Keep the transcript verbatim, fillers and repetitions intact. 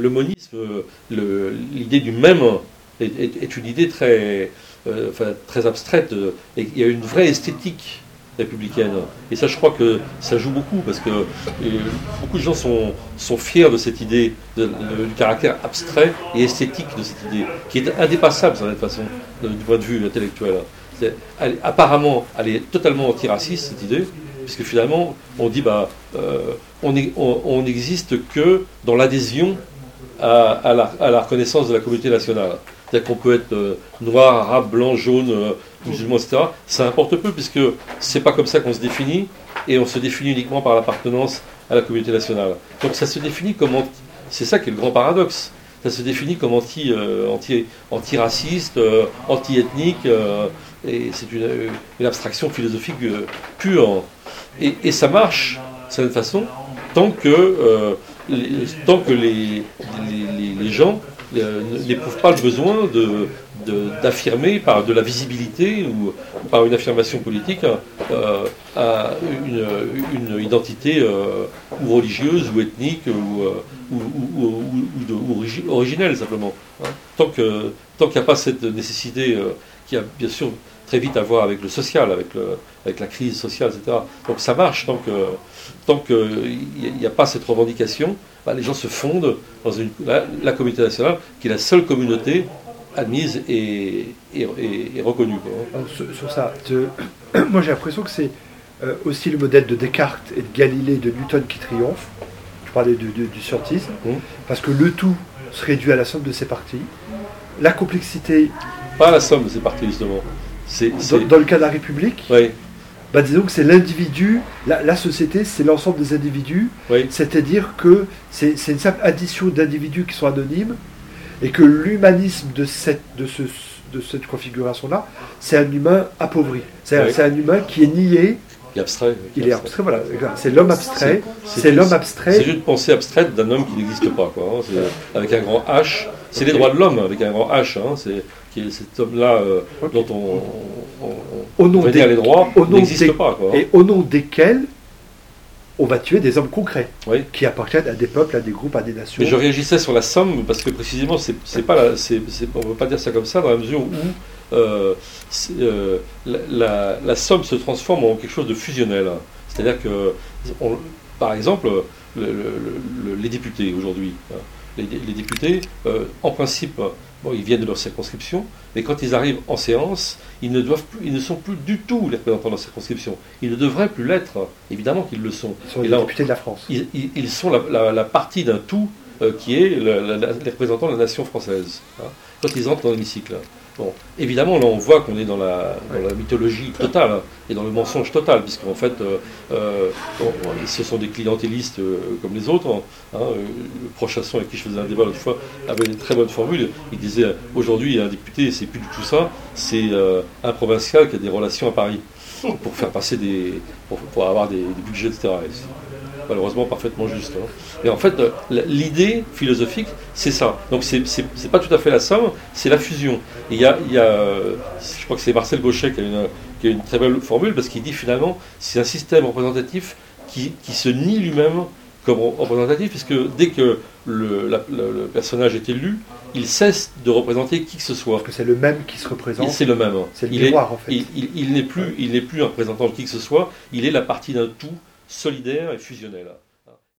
le monisme, le, l'idée du même est, est, est une idée très, euh, enfin, très abstraite, et il y a une vraie esthétique républicaine. Et ça, je crois que ça joue beaucoup, parce que euh, beaucoup de gens sont, sont fiers de cette idée, de, de, du caractère abstrait et esthétique de cette idée, qui est indépassable, de cette façon, de, du point de vue intellectuel. C'est, elle, apparemment, elle est totalement antiraciste, cette idée, puisque finalement, on dit, bah, euh, on n'existe que dans l'adhésion à, à, la, à la reconnaissance de la communauté nationale. C'est-à-dire qu'on peut être euh, noir, arabe, blanc, jaune, euh, musulman, et cetera. Ça importe peu, puisque c'est pas comme ça qu'on se définit, et on se définit uniquement par l'appartenance à la communauté nationale. Donc ça se définit comme... Anti... C'est ça qui est le grand paradoxe. Ça se définit comme anti, euh, anti, anti-raciste, euh, anti-ethnique, euh, et c'est une, une abstraction philosophique euh, pure. Et, et ça marche, de cette façon, tant que, euh, les, tant que les, les, les gens euh, n'éprouvent pas le besoin de, de, d'affirmer par de la visibilité ou par une affirmation politique euh, à une, une identité euh, ou religieuse ou ethnique ou, ou, ou, ou, ou, de, ou origi, originelle simplement. Hein. Tant que, tant qu'il n'y a pas cette nécessité euh, qui a bien sûr très vite à voir avec le social, avec, le, avec la crise sociale, et cetera. Donc ça marche tant que tant qu'il n'y a pas cette revendication, bah, les gens se fondent dans une, la, la communauté nationale, qui est la seule communauté admise et, et, et, et reconnue. Alors, sur, sur ça, te, moi j'ai l'impression que c'est euh, aussi le modèle de Descartes et de Galilée, de Newton qui triomphe. Je parlais de, de, du scientisme, mmh. parce que le tout se réduit à la somme de ses parties. La complexité... Pas à la somme de ses parties, justement. C'est, c'est... Dans, dans le cas de la République, oui. bah disons que c'est l'individu, la, la société, c'est l'ensemble des individus, oui. C'est-à-dire que c'est, c'est une simple addition d'individus qui sont anonymes, et que l'humanisme de cette, de ce, de cette configuration-là, c'est un humain appauvri. C'est, oui. c'est un humain qui est nié. Il est abstrait. Il est abstrait, voilà. C'est l'homme abstrait. C'est, c'est, c'est l'homme abstrait. C'est une pensée abstraite d'un homme qui n'existe pas, quoi. Hein. C'est, avec un grand H. C'est les droits de l'homme avec un grand H. Hein. C'est qui est cet homme-là euh, okay. dont on, on, on, au nom on des, les droits n'existe des, pas, quoi. Et au nom desquels on va tuer des hommes concrets, oui. qui appartiennent à des peuples, à des groupes, à des nations. Mais je réagissais sur la somme, parce que précisément, c'est, c'est pas la, c'est, c'est, on ne peut pas dire ça comme ça, dans la mesure où euh, euh, la, la, la somme se transforme en quelque chose de fusionnel. C'est-à-dire que, on, par exemple, le, le, le, les députés aujourd'hui, hein, les, les députés, euh, en principe, bon, ils viennent de leur circonscription, mais quand ils arrivent en séance, ils ne, doivent plus, ils ne sont plus du tout les représentants de leur circonscription. Ils ne devraient plus l'être. Évidemment qu'ils le sont. Ils sont Et les là, députés de la France. Ils, ils, ils sont la, la, la partie d'un tout euh, qui est la, la, la, les représentants de la nation française. Hein, quand ils entrent dans l'hémicycle. Bon, évidemment, là, on voit qu'on est dans la, dans la mythologie totale hein, et dans le mensonge total, puisqu'en fait, euh, euh, bon, ce sont des clientélistes euh, comme les autres. Hein, hein, le Prochasson, avec qui je faisais un débat l'autre fois, avait une très bonne formule. Il disait, aujourd'hui, un député, c'est plus du tout ça, c'est euh, un provincial qui a des relations à Paris pour faire passer des... pour, pour avoir des, des budgets, et cetera. Et malheureusement parfaitement juste. Hein. Et en fait, l'idée philosophique, c'est ça. Donc c'est, c'est, c'est pas tout à fait la somme, c'est la fusion. Et il y a, il y a, je crois que c'est Marcel Gauchet qui a une, qui a une très belle formule, parce qu'il dit finalement, c'est un système représentatif qui, qui se nie lui-même comme représentatif, puisque dès que le, la, le, le personnage est élu, il cesse de représenter qui que ce soit. Parce que c'est le même qui se représente. Il, c'est le même. C'est le il miroir, est, en fait. Il, il, il, n'est plus, il n'est plus un représentant de qui que ce soit, il est la partie d'un tout solidaire et fusionnel.